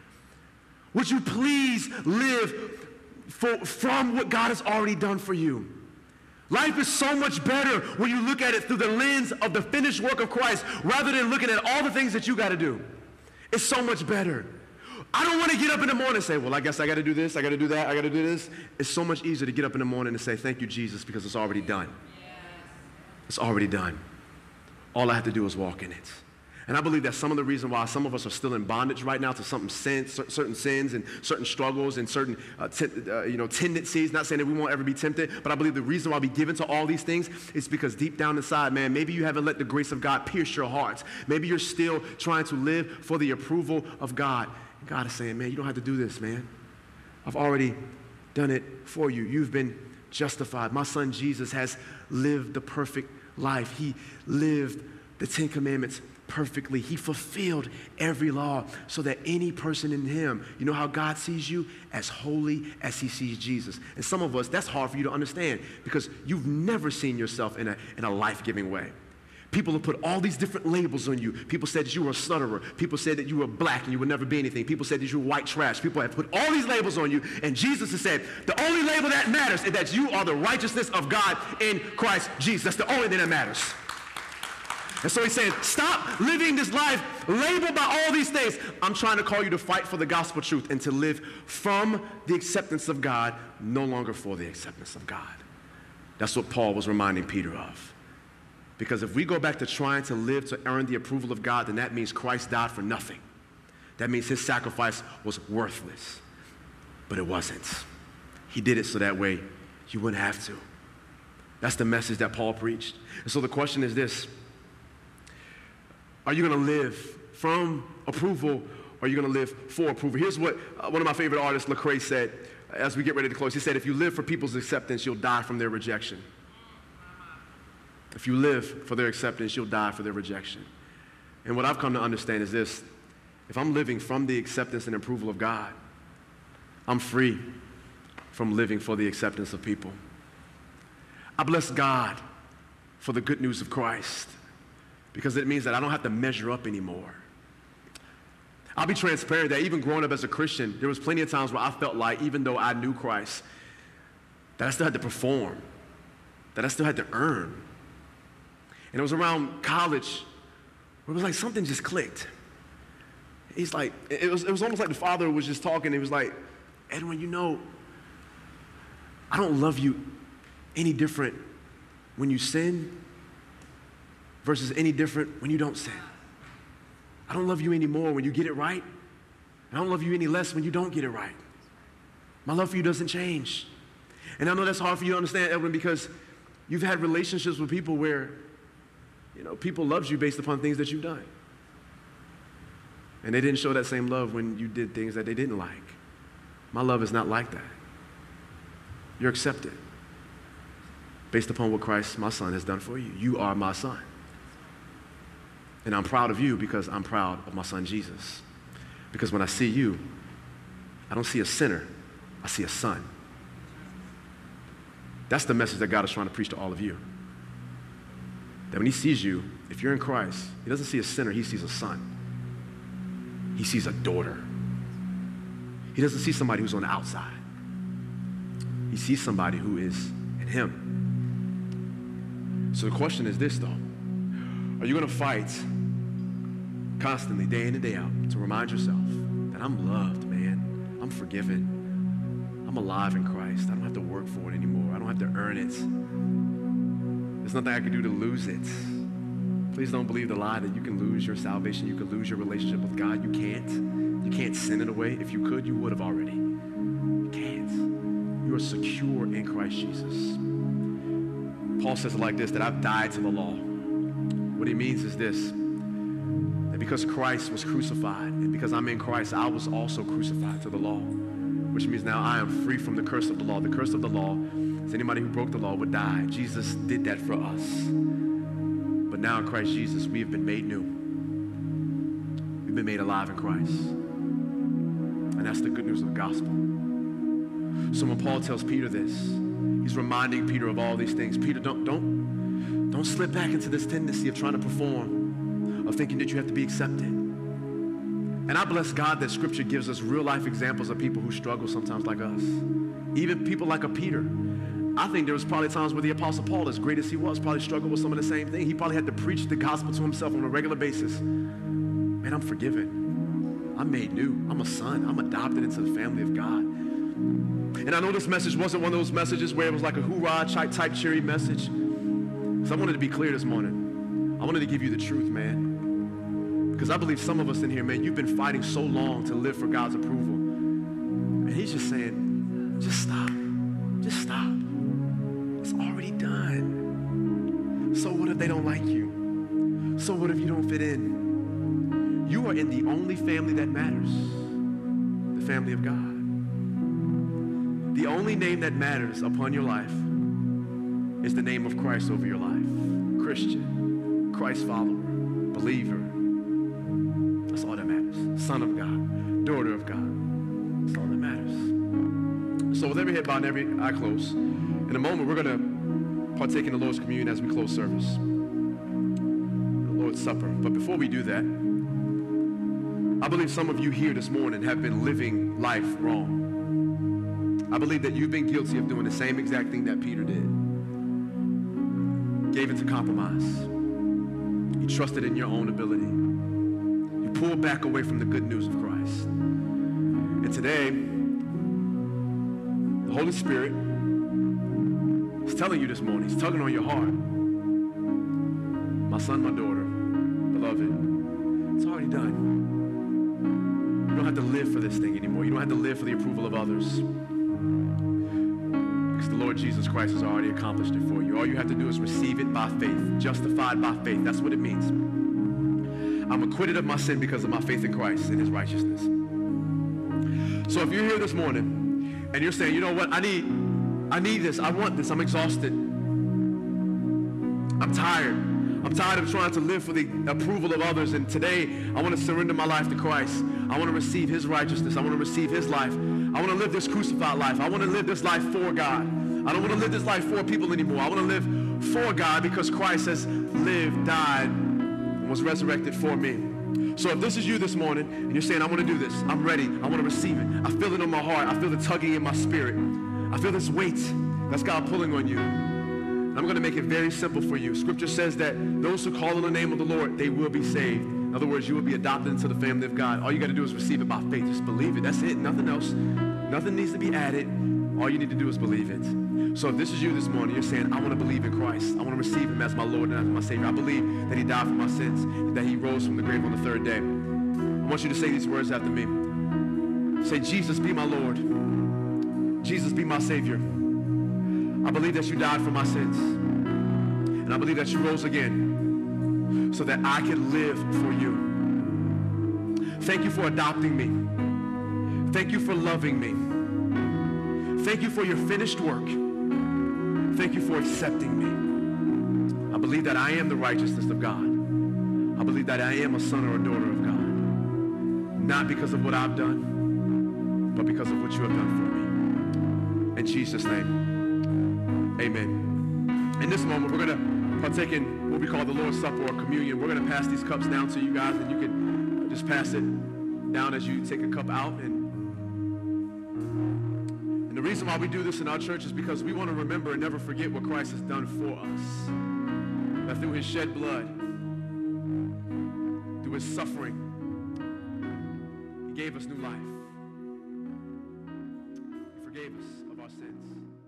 Would you please live from what God has already done for you? Life is so much better when you look at it through the lens of the finished work of Christ rather than looking at all the things that you got to do. It's so much better. I don't want to get up in the morning and say, well, I guess I got to do this, I got to do that, I got to do this. It's so much easier to get up in the morning and say, thank you, Jesus, because it's already done. It's already done. All I have to do is walk in it. And I believe that some of the reason why some of us are still in bondage right now to certain sins and certain struggles and certain tendencies, not saying that we won't ever be tempted, but I believe the reason why we give into all these things is because deep down inside, man, maybe you haven't let the grace of God pierce your hearts. Maybe you're still trying to live for the approval of God. And God is saying, man, you don't have to do this, man. I've already done it for you. You've been justified. My son Jesus has lived the perfect life. He lived the 10 Commandments perfectly. He fulfilled every law so that any person in him, you know how God sees you? As holy as he sees Jesus. And some of us, that's hard for you to understand because you've never seen yourself in a life-giving way. People have put all these different labels on you. People said that you were a stutterer. People said that you were black and you would never be anything. People said that you were white trash. People have put all these labels on you. And Jesus has said, the only label that matters is that you are the righteousness of God in Christ Jesus. That's the only thing that matters. And so he's saying, stop living this life labeled by all these things. I'm trying to call you to fight for the gospel truth and to live from the acceptance of God, no longer for the acceptance of God. That's what Paul was reminding Peter of. Because if we go back to trying to live to earn the approval of God, then that means Christ died for nothing. That means his sacrifice was worthless. But it wasn't. He did it so that way you wouldn't have to. That's the message that Paul preached. And so the question is this. Are you going to live from approval, or are you going to live for approval? Here's what one of my favorite artists, Lecrae, said as we get ready to close. He said, if you live for people's acceptance, you'll die from their rejection. If you live for their acceptance, you'll die for their rejection. And what I've come to understand is this. If I'm living from the acceptance and approval of God, I'm free from living for the acceptance of people. I bless God for the good news of Christ, because it means that I don't have to measure up anymore. I'll be transparent that even growing up as a Christian, there was plenty of times where I felt like, even though I knew Christ, that I still had to perform, that I still had to earn. And it was around college where it was like something just clicked. He's like, it was almost like the Father was just talking. He was like, Edwin, you know, I don't love you any different when you sin versus any different when you don't sin. I don't love you any more when you get it right. And I don't love you any less when you don't get it right. My love for you doesn't change. And I know that's hard for you to understand, Edwin, because you've had relationships with people where, you know, people loved you based upon things that you've done. And they didn't show that same love when you did things that they didn't like. My love is not like that. You're accepted based upon what Christ, my son, has done for you. You are my son. And I'm proud of you because I'm proud of my son Jesus. Because when I see you, I don't see a sinner, I see a son. That's the message that God is trying to preach to all of you. That when he sees you, if you're in Christ, he doesn't see a sinner, he sees a son. He sees a daughter. He doesn't see somebody who's on the outside. He sees somebody who is in him. So the question is this, though. Are you going to fight constantly, day in and day out, to remind yourself that I'm loved, man. I'm forgiven. I'm alive in Christ. I don't have to work for it anymore. I don't have to earn it. There's nothing I can do to lose it. Please don't believe the lie that you can lose your salvation. You can lose your relationship with God. You can't. You can't sin it away. If you could, you would have already. You can't. You are secure in Christ Jesus. Paul says it like this, that I've died to the law. What he means is this, that because Christ was crucified, and because I'm in Christ, I was also crucified to the law, which means now I am free from the curse of the law. The curse of the law is anybody who broke the law would die. Jesus did that for us. But now in Christ Jesus, we have been made new. We've been made alive in Christ. And that's the good news of the gospel. So when Paul tells Peter this, he's reminding Peter of all these things. Peter, don't slip back into this tendency of trying to perform, of thinking that you have to be accepted. And I bless God that Scripture gives us real life examples of people who struggle sometimes like us. Even people like a Peter. I think there was probably times where the Apostle Paul, as great as he was, probably struggled with some of the same thing. He probably had to preach the gospel to himself on a regular basis. Man, I'm forgiven. I'm made new. I'm a son. I'm adopted into the family of God. And I know this message wasn't one of those messages where it was like a hoorah type cheery message. So I wanted to be clear this morning. I wanted to give you the truth, man. Because I believe some of us in here, man, you've been fighting so long to live for God's approval. And he's just saying, just stop. Just stop. It's already done. So what if they don't like you? So what if you don't fit in? You are in the only family that matters, the family of God. The only name that matters upon your life is the name of Christ over your life. Christian, Christ follower, believer. That's all that matters. Son of God, daughter of God. That's all that matters. So with every head bowed and every eye closed, in a moment we're going to partake in the Lord's communion as we close service. The Lord's Supper. But before we do that, I believe some of you here this morning have been living life wrong. I believe that you've been guilty of doing the same exact thing that Peter did. Gave into compromise. You trusted in your own ability. You pulled back away from the good news of Christ. And today, the Holy Spirit is telling you this morning, he's tugging on your heart. My son, my daughter, beloved, it's already done. You don't have to live for this thing anymore. You don't have to live for the approval of others. Because the Lord Jesus Christ has already accomplished it for you. All you have to do is receive it by faith. Justified by faith. That's what it means. I'm acquitted of my sin because of my faith in Christ and his righteousness. So if you're here this morning and you're saying, you know what, I need this, I want this, I'm exhausted. I'm tired. I'm tired of trying to live for the approval of others, and today I want to surrender my life to Christ. I want to receive his righteousness. I want to receive his life. I want to live this crucified life. I want to live this life for God. I don't want to live this life for people anymore. I want to live for God because Christ has lived, died, and was resurrected for me. So if this is you this morning and you're saying, I want to do this, I'm ready, I want to receive it. I feel it in my heart. I feel the tugging in my spirit. I feel this weight that's God pulling on you. I'm going to make it very simple for you. Scripture says that those who call on the name of the Lord, they will be saved. In other words, you will be adopted into the family of God. All you got to do is receive it by faith. Just believe it. That's it. Nothing else. Nothing needs to be added. All you need to do is believe it. So if this is you this morning, you're saying, I want to believe in Christ. I want to receive him as my Lord and as my Savior. I believe that he died for my sins, that he rose from the grave on the third day. I want you to say these words after me. Say, Jesus, be my Lord. Jesus, be my Savior. I believe that you died for my sins. And I believe that you rose again so that I could live for you. Thank you for adopting me. Thank you for loving me. Thank you for your finished work. Thank you for accepting me. I believe that I am the righteousness of God. I believe that I am a son or a daughter of God. Not because of what I've done, but because of what you have done for me. In Jesus' name. Amen. In this moment, we're going to partake in what we call the Lord's Supper or communion. We're going to pass these cups down to you guys, and you can just pass it down as you take a cup out. And the reason why we do this in our church is because we want to remember and never forget what Christ has done for us. That through his shed blood, through his suffering, he gave us new life. He forgave us of our sins.